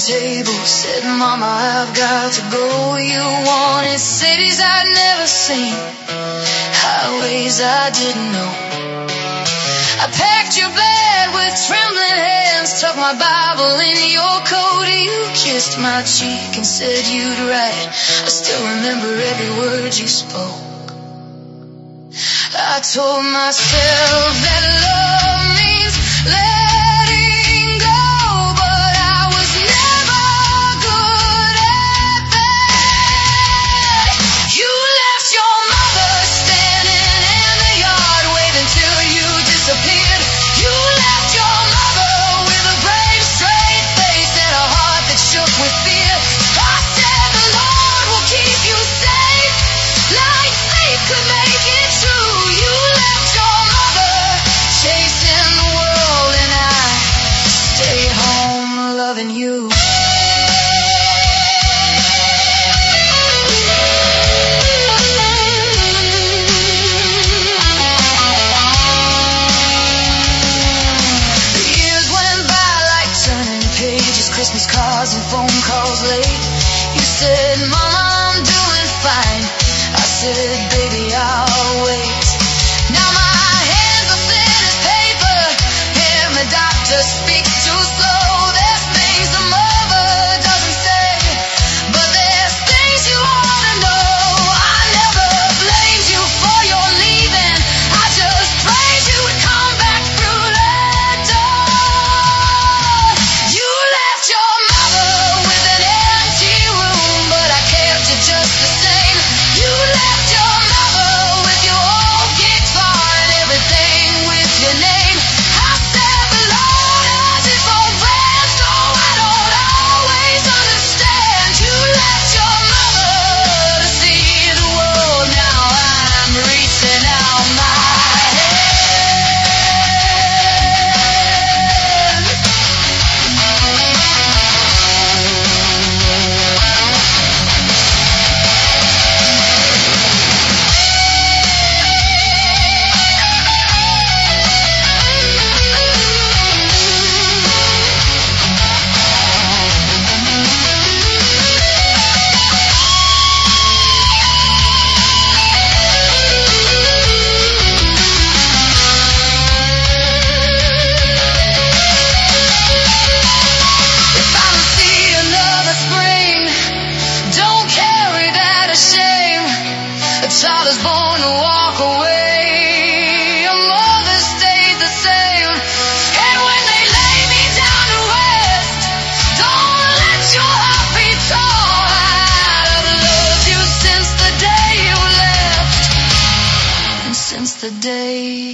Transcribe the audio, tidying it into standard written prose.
table. Said, Mama, I've got to go. You wanted cities I'd never seen, highways I didn't know. I packed your bag with trembling hands, tucked my Bible in your coat. You kissed my cheek and said you'd write. I still remember every word you spoke. I told myself that love means letting go, but I was never good at that. You left your mother standing in the yard waving till you disappeared. You left your mother with a brave straight face and a heart that shook with fear. I said the Lord will keep you safe, like faith could make it true. You left your mother chasing the world and I stayed home loving you. The years went by like turning pages, Christmas cards and phone calls late. You said, Mama, I'm doing fine. I said, baby, I'll wait. Now my hands are thin as paper and the doctor speaks too slow. There's things a mother doesn't say, but there's things you ought to know. I never blamed you for your leaving, I just prayed you would come back through that door. You left your mother with an empty room, but I kept it just the same. You left your mother with your old guitar and everything with your name. I said the Lord has it for plans, though I don't always understand. You left your mother to see the world, now I'm reaching out my hand. If I don't see another spring, don't carry that as shame. A child is born to walk away, a mother stayed the same. And when they lay me down to rest, don't let your heart be torn. I've loved you since the day you left, and since the day